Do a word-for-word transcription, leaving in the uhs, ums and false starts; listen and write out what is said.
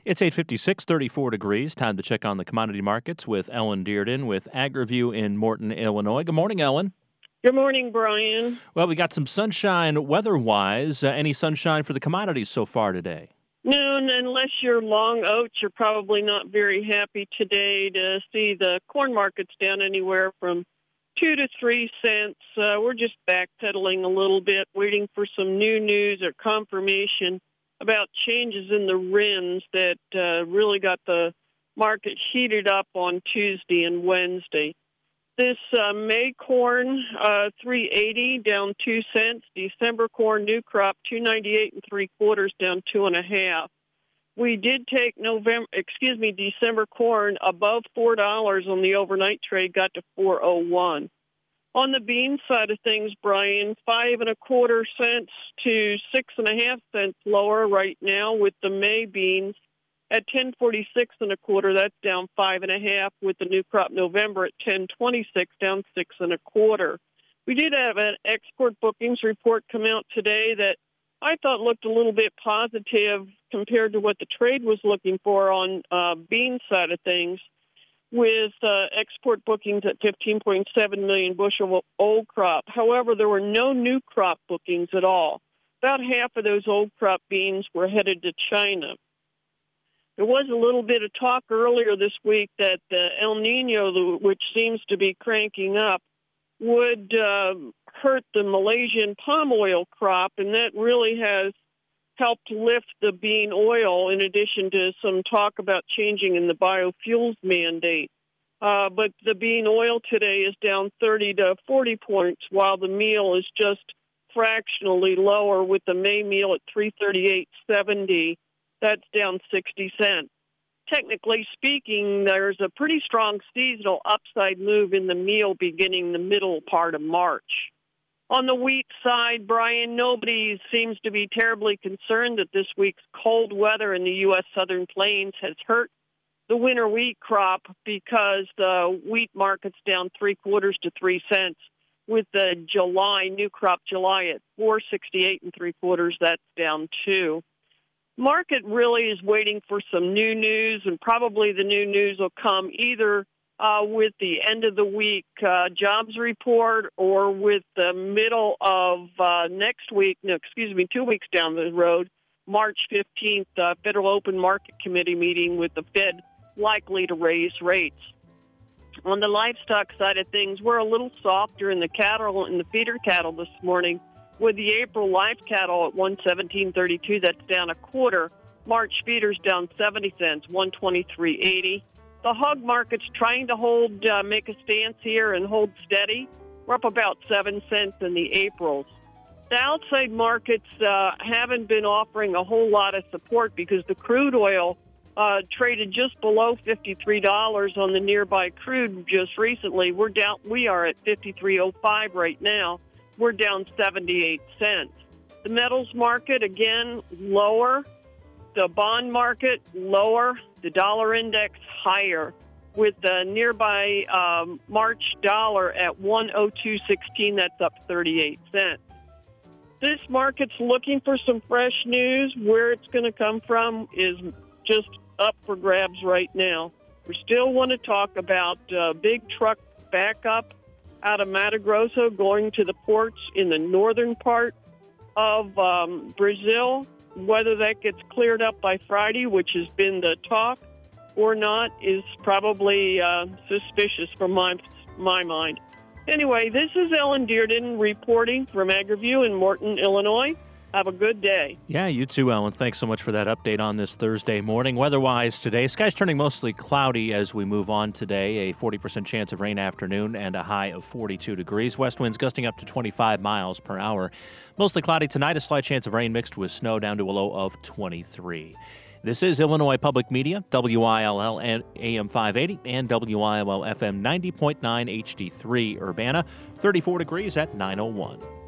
It's eight fifty-six, thirty-four degrees. Time to check on the commodity markets with Ellen Dearden with AgriView in Morton, Illinois. Good morning, Ellen. Good morning, Brian. Well, we got some sunshine weather-wise. Uh, any sunshine for the commodities so far today? No, and unless you're long oats, you're probably not very happy today to see the corn markets down anywhere from two to three cents. Uh, we're just backpedaling a little bit, waiting for some new news or confirmation about changes in the R I Ns that uh, really got the market heated up on Tuesday and Wednesday. This uh, May corn, uh, three eighty, down two cents. December corn, new crop, two ninety-eight and three quarters, down two and a half. We did take November, excuse me, December corn above four dollars on the overnight trade, got to four oh one. On the bean side of things, Brian, five and a quarter cents to six and a half cents lower right now with the May beans at ten forty-six and a quarter. That's down five and a half with the new crop November at ten twenty-six, down six and a quarter. We did have an export bookings report come out today that I thought looked a little bit positive compared to what the trade was looking for on uh, bean side of things, with uh, export bookings at fifteen point seven million bushel of old crop. However, there were no new crop bookings at all. About half of those old crop beans were headed to China. There was a little bit of talk earlier this week that the El Nino, which seems to be cranking up, would uh, hurt the Malaysian palm oil crop, and that really has helped lift the bean oil, in addition to some talk about changing in the biofuels mandate. Uh, but the bean oil today is down thirty to forty points, while the meal is just fractionally lower, with the May meal at three thirty-eight seventy. That's down sixty cents. Technically speaking, there's a pretty strong seasonal upside move in the meal beginning the middle part of March. On the wheat side, Brian, nobody seems to be terribly concerned that this week's cold weather in the U S Southern Plains has hurt the winter wheat crop, because the wheat market's down three quarters to three cents, with the July new crop July at four sixty-eight and three quarters. That's down two. Market really is waiting for some new news, and probably the new news will come either uh, with the end of the week uh, jobs report or with the middle of uh, next week, no, excuse me, two weeks down the road, March fifteenth, uh, Federal Open Market Committee meeting with the Fed likely to raise rates. On the livestock side of things, we're a little softer in the cattle and the feeder cattle this morning, with the April live cattle at one seventeen thirty-two, that's down a quarter. March feeders down seventy cents, one twenty-three eighty. The hog market's trying to hold, uh, make a stance here and hold steady. We're up about seven cents in the Aprils. The outside markets uh, haven't been offering a whole lot of support, because the crude oil uh, traded just below fifty-three dollars on the nearby crude just recently. We're down. We are at fifty-three oh five right now. We're down seventy-eight cents. The metals market, again, lower. The bond market, lower. The dollar index, higher, with the nearby um, March dollar at one oh two sixteen. That's up thirty-eight cents. This market's looking for some fresh news. Where it's going to come from is just up for grabs right now. We still want to talk about uh, big truck backup out of Mato Grosso going to the ports in the northern part of um, Brazil. Whether that gets cleared up by Friday, which has been the talk, or not, is probably uh, suspicious from my, my mind. Anyway, this is Ellen Dearden reporting from AgriView in Morton, Illinois. Have a good day. Yeah, you too, Ellen. Thanks so much for that update on this Thursday morning. Weather-wise today, skies turning mostly cloudy as we move on today. A forty percent chance of rain afternoon and a high of forty-two degrees. West winds gusting up to twenty-five miles per hour. Mostly cloudy tonight, a slight chance of rain mixed with snow down to a low of twenty-three. This is Illinois Public Media, W I L L and A M five eighty and W I L L F M ninety point nine H D three Urbana, thirty-four degrees at nine oh one.